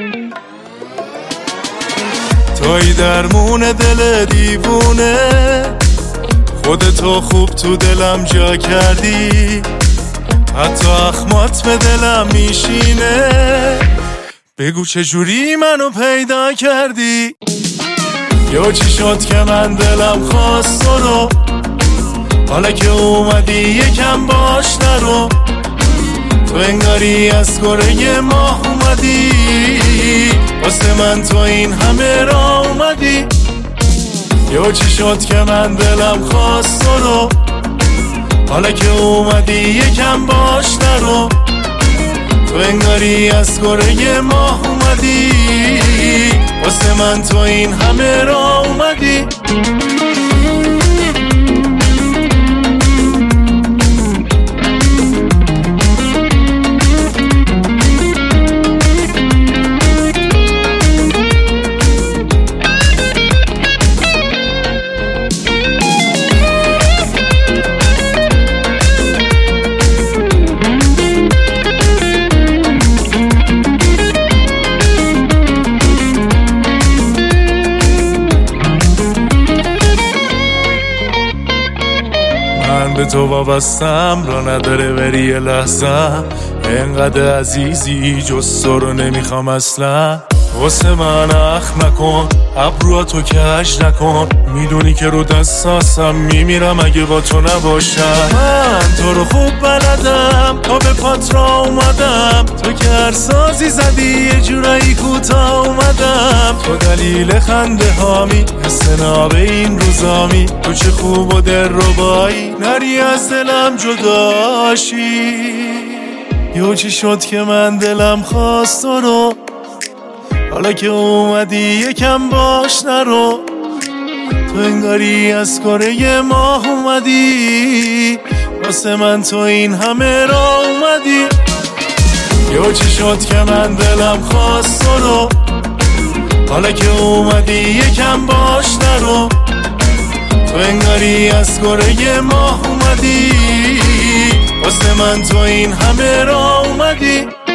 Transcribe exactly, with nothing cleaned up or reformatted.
توی درمون دل دیوونه، خودتو خوب تو دلم جا کردی، حتی اخمات به دلم میشینه. بگو چجوری منو پیدا کردی؟ یا چی شد که من دلم خواست تو رو، حالا که اومدی یکم باش نرو. تو انگاری از کره ماه اومدی، واسه من تو این همه را اومدی. یا چی شد که من دلم خواست تو رو، حالا که اومدی یکم باش نرو. تو انگاری از کره ماه اومدی، واسه من تو این همه را اومدی. من به تو وابستم، را نداره بری یه لحظه. انقدر عزیزی جز تو رو نمیخوام اصلا. واسه من اخ نکن، ابرواتو کج نکن. میدونی که رو دستاسم میمیرم اگه با تو نباشم. من تو رو خوب بلدم، تا به پات را اومدم. تو که هر سازی زدی یه جورایی کوتاه اومدم. تو دلیل خنده هامی، حسنا به این روزامی. تو چه خوب و در ربایی، نری از دلم جداشی. یو چی شد که من دلم خواست تو رو، حالا که اومدی یکم باش نرو. تو انگاری از کره ماه اومدی، واسه من تو این همه را اومدی. یا چی شد که من دلم خواست تو رو، حالا که اومدی یکم باش نرو. تو انگاری از کره ماه اومدی، واسه من تو این همه را اومدی.